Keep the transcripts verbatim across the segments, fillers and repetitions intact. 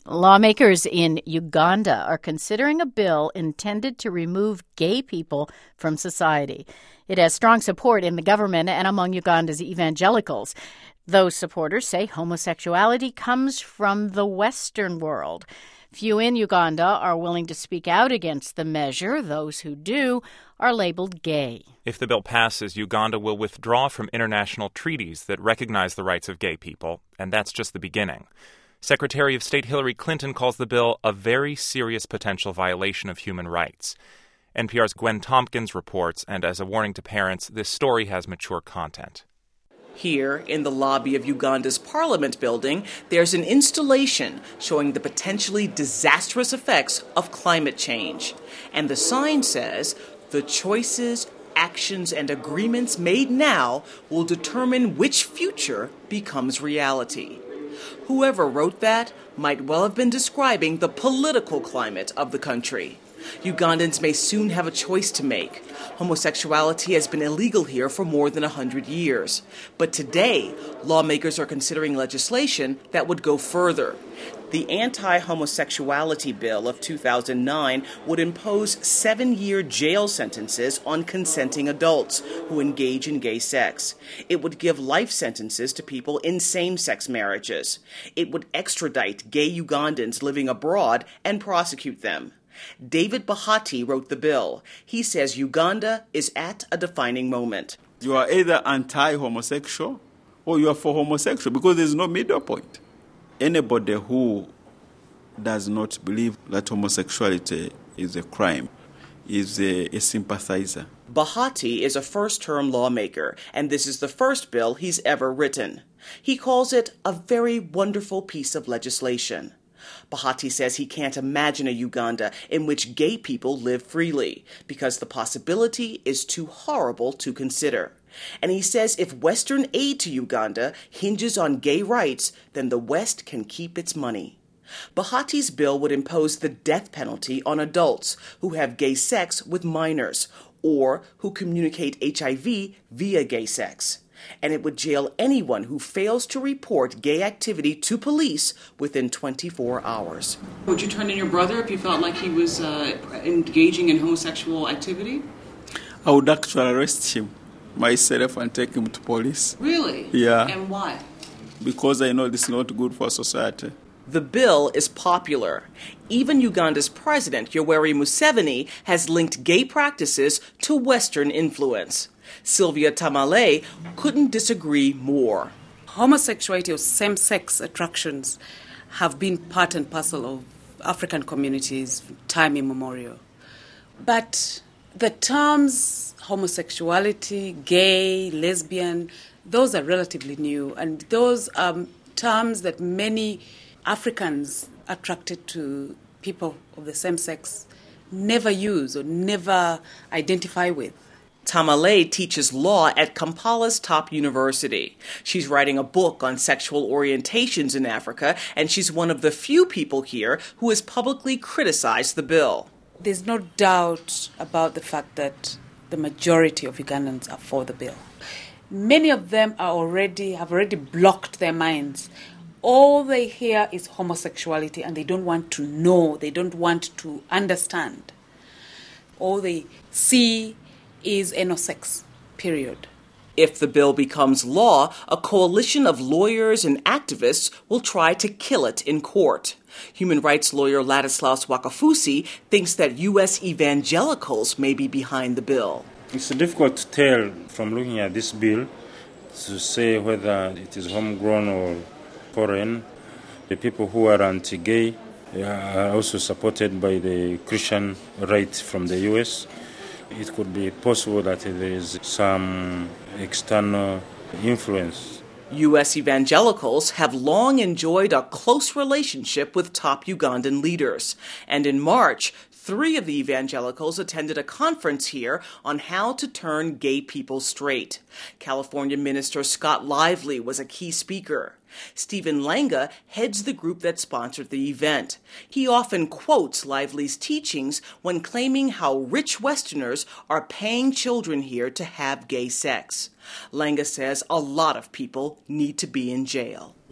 Lawmakers in Uganda are considering a bill intended to remove gay people from society. It has strong support in the government and among Uganda's evangelicals. Those supporters say homosexuality comes from the Western world. Few in Uganda are willing to speak out against the measure. Those who do are labeled gay. If the bill passes, Uganda will withdraw from international treaties that recognize the rights of gay people, and that's just the beginning. Secretary of State Hillary Clinton calls the bill a very serious potential violation of human rights. N P R's Gwen Tompkins reports, and as a warning to parents, this story has mature content. Here, in the lobby of Uganda's Parliament building, there's an installation showing the potentially disastrous effects of climate change. And the sign says, "The choices, actions, and agreements made now will determine which future becomes reality." Whoever wrote that might well have been describing the political climate of the country. Ugandans may soon have a choice to make. Homosexuality has been illegal here for more than one hundred years. But today, lawmakers are considering legislation that would go further. The Anti-Homosexuality Bill of two thousand nine would impose seven-year jail sentences on consenting adults who engage in gay sex. It would give life sentences to people in same-sex marriages. It would extradite gay Ugandans living abroad and prosecute them. David Bahati wrote the bill. He says Uganda is at a defining moment. You are either anti-homosexual or you are for homosexual because there's no middle point. Anybody who does not believe that homosexuality is a crime is a, a sympathizer. Bahati is a first-term lawmaker, and this is the first bill he's ever written. He calls it a very wonderful piece of legislation. Bahati says he can't imagine a Uganda in which gay people live freely because the possibility is too horrible to consider. And he says if Western aid to Uganda hinges on gay rights, then the West can keep its money. Bahati's bill would impose the death penalty on adults who have gay sex with minors or who communicate H I V via gay sex. And it would jail anyone who fails to report gay activity to police within twenty-four hours. Would you turn in your brother if you felt like he was uh, engaging in homosexual activity? I would actually arrest him myself and take him to police. Really? Yeah. And why? Because I know this is not good for society. The bill is popular. Even Uganda's president, Yoweri Museveni, has linked gay practices to Western influence. Sylvia Tamale couldn't disagree more. Homosexuality or same-sex attractions have been part and parcel of African communities time immemorial. But the terms homosexuality, gay, lesbian, those are relatively new, and those are terms that many Africans attracted to people of the same sex never use or never identify with. Tamale teaches law at Kampala's top university. She's writing a book on sexual orientations in Africa, and she's one of the few people here who has publicly criticized the bill. There's no doubt about the fact that the majority of Ugandans are for the bill. Many of them are already have already blocked their minds. All they hear is homosexuality, and they don't want to know, they don't want to understand. All they see is enosex, period. If the bill becomes law, a coalition of lawyers and activists will try to kill it in court. Human rights lawyer Ladislaus Wakafusi thinks that U S evangelicals may be behind the bill. It's difficult to tell from looking at this bill to say whether it is homegrown or foreign. The people who are anti-gay are also supported by the Christian right from the U S. It could be possible that there is some external influence. U S evangelicals have long enjoyed a close relationship with top Ugandan leaders. And in March, three of the evangelicals attended a conference here on how to turn gay people straight. California Minister Scott Lively was a key speaker. Stephen Langa heads the group that sponsored the event. He often quotes Lively's teachings when claiming how rich Westerners are paying children here to have gay sex. Langa says a lot of people need to be in jail.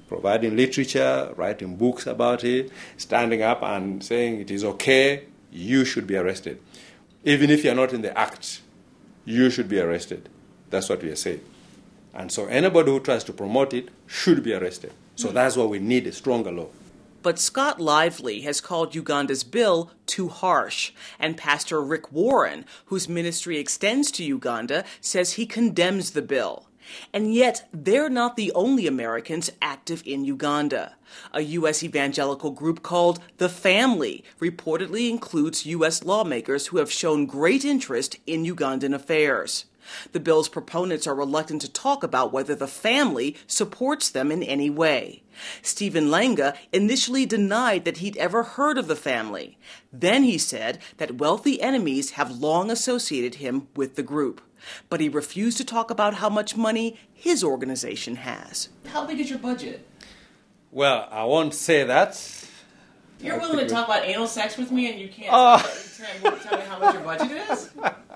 providing literature, writing books about it, standing up and saying it is okay, you should be arrested. Even if you're not in the act, you should be arrested. That's what we are saying. And so anybody who tries to promote it should be arrested. So that's why we need a stronger law. But Scott Lively has called Uganda's bill too harsh, and Pastor Rick Warren, whose ministry extends to Uganda, says he condemns the bill. And yet, they're not the only Americans active in Uganda. A U S evangelical group called The Family reportedly includes U S lawmakers who have shown great interest in Ugandan affairs. The bill's proponents are reluctant to talk about whether the family supports them in any way. Stephen Langa initially denied that he'd ever heard of the family. Then he said that wealthy enemies have long associated him with the group. But he refused to talk about how much money his organization has. How big is your budget? Well, I won't say that. You're willing to talk about anal sex with me and you can't Oh. tell, me, tell me how much your budget is?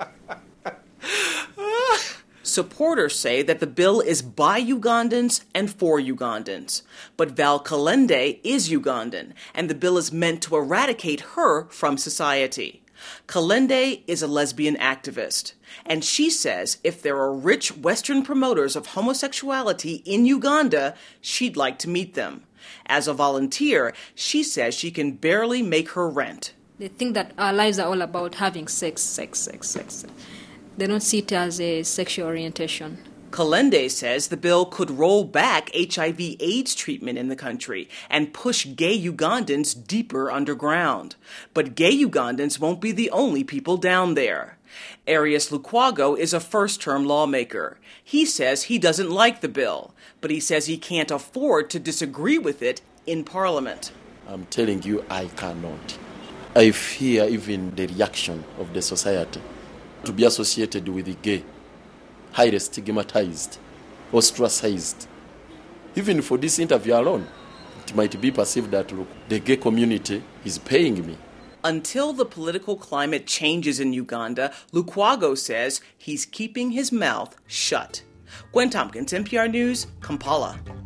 Supporters say that the bill is by Ugandans and for Ugandans. But Val Kalende is Ugandan, and the bill is meant to eradicate her from society. Kalende is a lesbian activist, and she says if there are rich Western promoters of homosexuality in Uganda, she'd like to meet them. As a volunteer, she says she can barely make her rent. They think that our lives are all about having sex, sex, sex, sex. They don't see it as a sexual orientation. Kalende says the bill could roll back H I V AIDS treatment in the country and push gay Ugandans deeper underground. But gay Ugandans won't be the only people down there. Arias Lukwago is a first-term lawmaker. He says he doesn't like the bill, but he says he can't afford to disagree with it in Parliament. I'm telling you, I cannot. I fear even the reaction of the society to be associated with the gay, highly stigmatized, ostracized. Even for this interview alone, it might be perceived that, look, the gay community is paying me. Until the political climate changes in Uganda, Lukwago says he's keeping his mouth shut. Gwen Tompkins, N P R News, Kampala.